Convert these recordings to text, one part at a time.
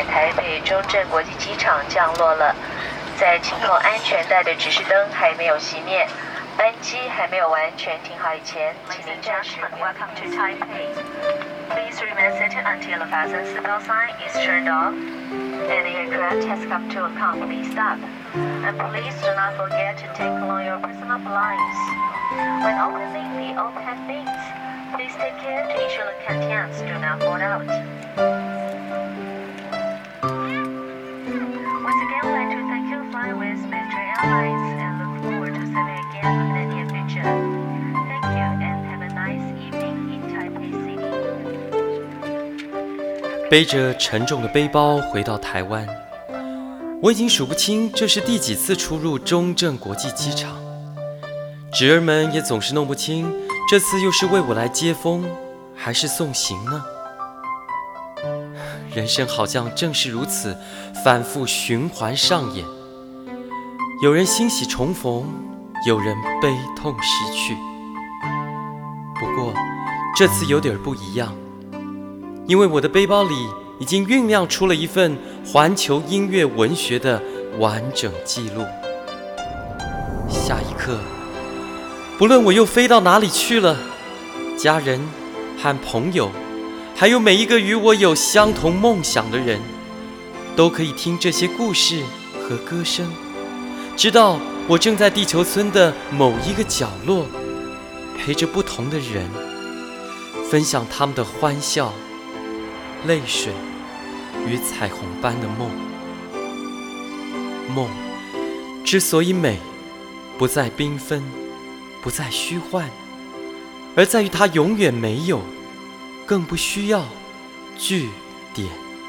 在台北中正国际机场降落了，在请扣安全带的指示灯还没有熄灭，班机还没有完全停好以前，请您暂时不要 Welcome to Taipei. Please remain seated until the fasten seatbelt sign is turned off and the aircraft has come to a complete stop. And please do not forget to take along your personal belongings. When opening the overhead bins, please take care to ensure the contents do not fall out. Once again, we'd like to thank you for flying with Metro Airlines and look forward to serving again in the near future. Thank you and have a nice evening in Taipei City. 背着沉重的背包回到台湾，我已经数不清这是第几次出入中正国际机场，侄儿们也总是弄不清这次又是为我来接风还是送行呢？人生好像正是如此反复循环上演，有人欣喜重逢，有人悲痛失去。不过这次有点不一样，因为我的背包里已经酝酿出了一份环球音乐文学的完整记录。下一刻，不论我又飞到哪里去了，家人和朋友，还有每一个与我有相同梦想的人，都可以听这些故事和歌声，知道我正在地球村的某一个角落，陪着不同的人，分享他们的欢笑、泪水与彩虹般的梦。梦之所以美，不在缤纷，不在虚幻，而在于它永远没有，更不需要句点。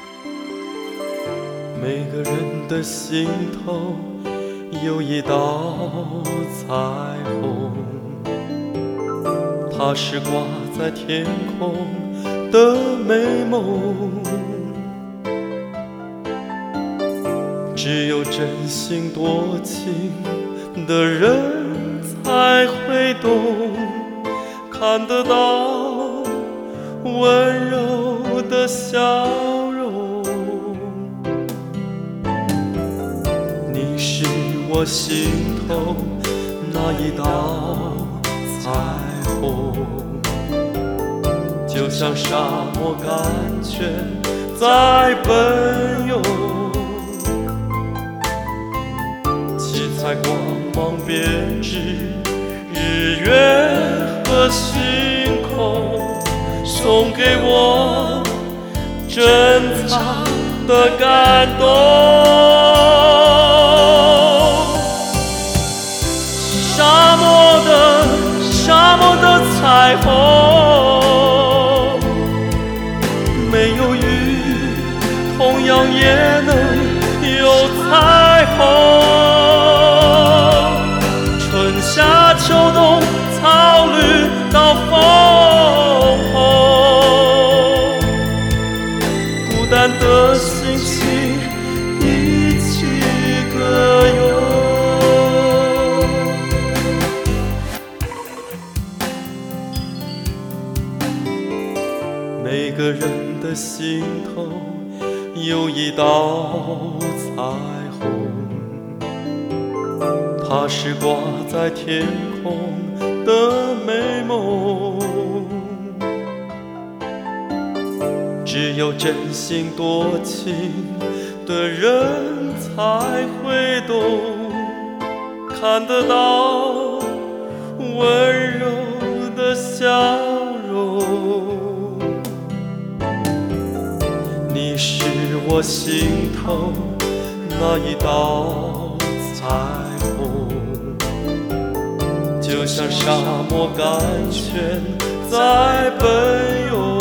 每个人的心头有一道彩虹，它是挂在天空的美梦，只有真心多情的人才会懂，看得到温柔的笑容。你是我心头那一道彩虹，就像沙漠甘泉在奔涌，七彩光芒编织日月和星空，送给我珍藏的感动。沙漠的彩虹，没有雨，同样也能有彩虹。春夏秋冬，草绿到枫红，孤单的心情一起歌咏。每个人的心头有一道彩虹，它是挂在天空的美梦，只有真心多情的人才会懂，看得到温柔的笑容。你是我心头那一道彩虹，就像沙漠甘泉在奔涌，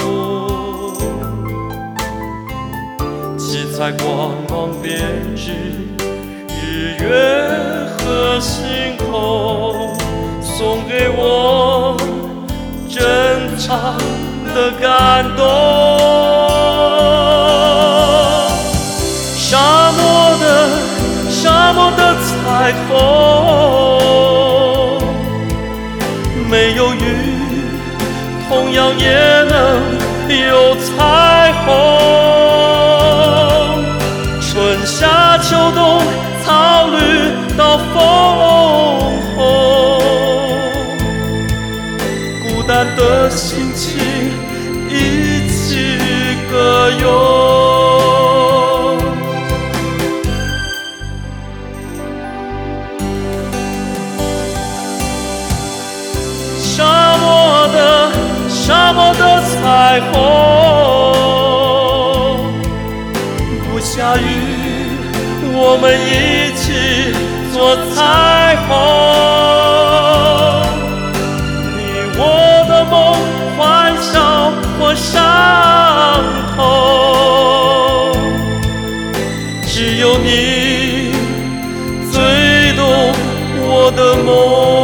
七彩光芒编织日月和星空，送给我珍藏的感动。沙漠的彩虹，没有雨，同样也能有彩虹。 的心情一起歌咏。沙漠的彩虹，不下雨，我们一起做彩虹。你我的梦，欢笑或伤痛，只有你最懂我的梦。